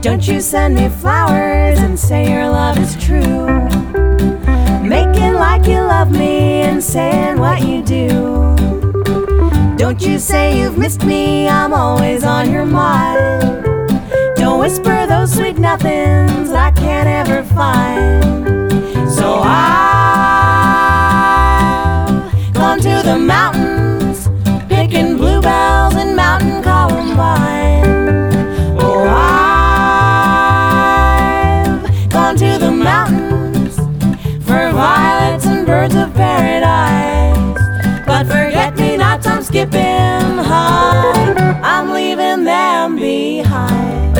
Don't you send me flowers and say your love is true, making like you love me and saying what you do. Don't you say you've missed me, I'm always on your mind. Don't whisper those sweet nothings I can't ever find. So I've gone to the mountains, picking bluebells and mountain columbine. Oh, I've gone to the mountains for violets and birds of paradise, but forget-me-nots I'm skipping high, I'm leaving them behind.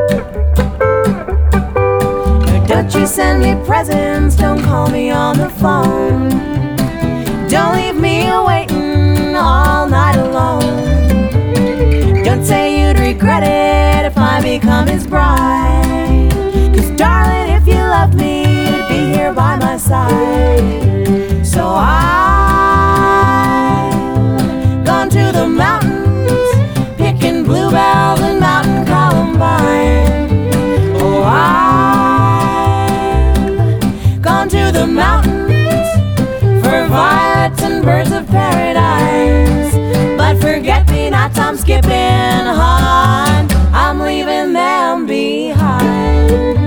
Don't you send me presents, don't call me on the phone, don't leave me waiting all night alone. Don't say you'd regret it if I become his bride, 'cause darling, if you love me, you'd be here by my side. So I've gone to the mountains, picking bluebells and mountain columbine. Oh, I've gone to the mountains for violets and birds of paradise, but forget-me-nots I'm skipping high, I'm leaving them behind.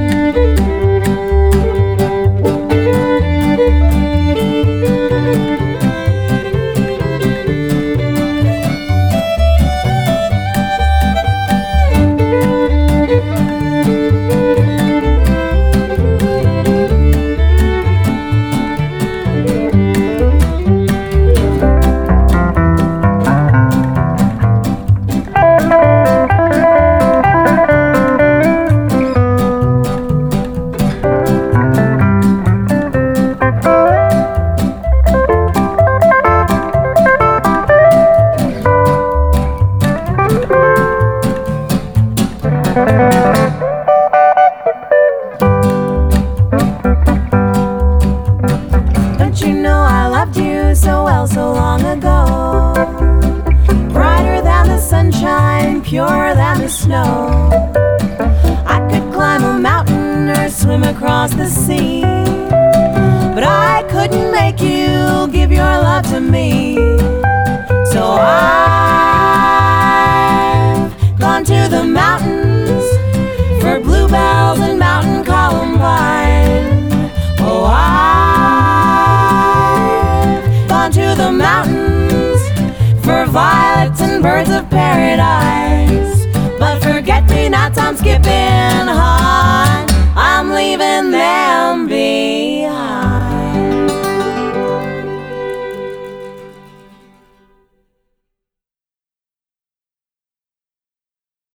Don't you know I loved you so well so long ago, brighter than the sunshine, purer than the snow. I could climb a mountain or swim across the sea, but I couldn't make you give your love to me. So I've gone to the mountains for bluebells and mountain columbine. Oh, I've gone to the mountains for violets and birds of paradise, but forget-me-nots I'm skipping high.